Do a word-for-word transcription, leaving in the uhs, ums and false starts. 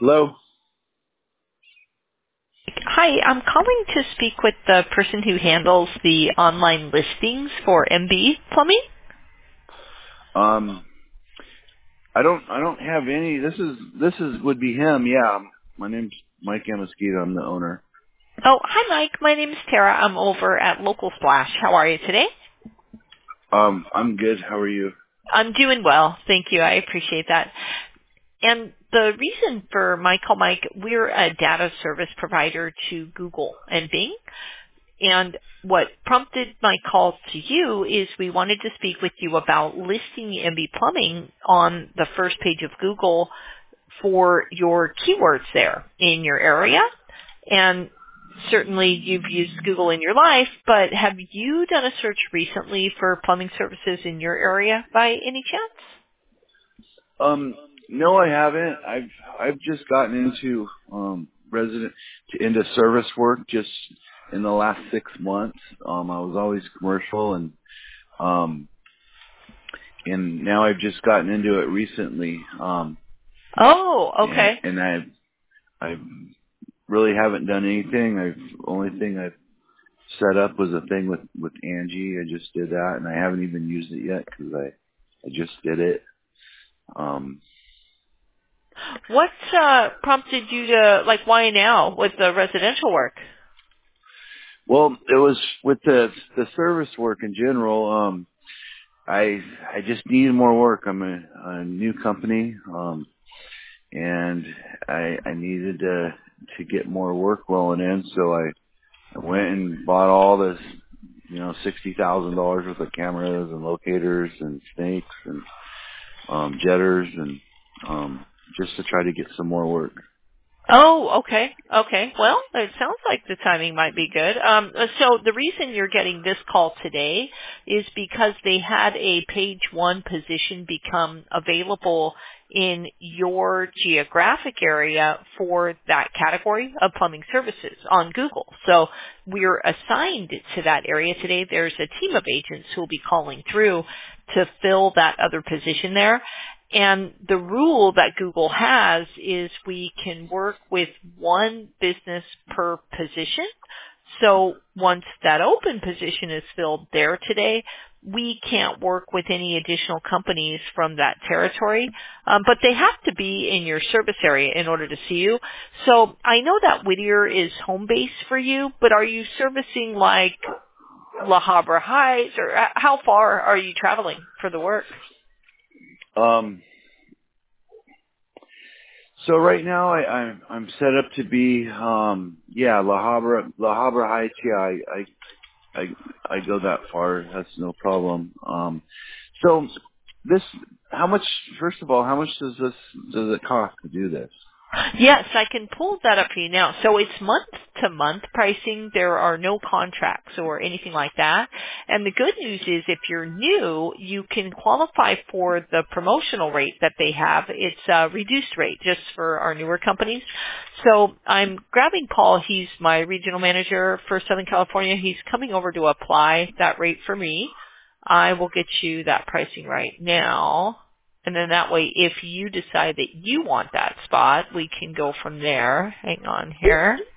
Hello? Hi, I'm calling to speak with the person who handles the online listings for M B Plumbing. Um, I don't, I don't have any, this is, this is, would be him, yeah. My name's Mike Amasquita, I'm the owner. Oh, hi Mike. My name is Tara. I'm over at Local Splash. How are you today? Um, I'm good, how are you? I'm doing well. Thank you. I appreciate that. And the reason for my call, Mike, we're a data service provider to Google and Bing. And what prompted my call to you is we wanted to speak with you about listing M B Plumbing on the first page of Google for your keywords there in your area. And certainly you've used Google in your life, but have you done a search recently for plumbing services in your area by any chance? Um, no, I haven't. I've, I've just gotten into, um, resident, into service work just in the last six months. Um, I was always commercial and, um, and now I've just gotten into it recently. Um, Oh, and, okay. and I, I really haven't done anything. I've, only thing I've set up was a thing with, with Angie. I just did that and I haven't even used it yet because I, I just did it. Um, What uh, prompted you to, like, why now with the residential work? well, it was with the, the service work in general. Um, I, I just needed more work. I'm a, a new company. Um, and I, I needed to, to get more work rolling in. So I, I went and bought all this, you know, sixty thousand dollars worth of cameras and locators and snakes and um, jetters and um, just to try to get some more work. Oh, okay. Okay. Well, it sounds like the timing might be good. Um, so the reason you're getting this call today is because they had a page one position become available in your geographic area for that category of plumbing services on Google. So we're assigned to that area today. There's a team of agents who will be calling through to fill that other position there. And the rule that Google has is we can work with one business per position. So once that open position is filled there today, we can't work with any additional companies from that territory, um, but they have to be in your service area in order to see you. So I know that Whittier is home base for you, but are you servicing like La Habra Heights, or uh, how far are you traveling for the work? Um, so right now I, I'm, I'm set up to be, um, yeah, La Habra, La Habra Heights. Yeah, I, I, I, I go that far. That's no problem. Um, so this, how much, first of all, how much does this, does it cost to do this? Yes, I can pull that up for you now. So it's month to month pricing. There are no contracts or anything like that. And the good news is if you're new, you can qualify for the promotional rate that they have. It's a reduced rate just for our newer companies. So I'm grabbing Paul. He's my regional manager for Southern California. He's coming over to apply that rate for me. I will get you that pricing right now. And then that way, if you decide that you want that spot, we can go from there. Hang on here.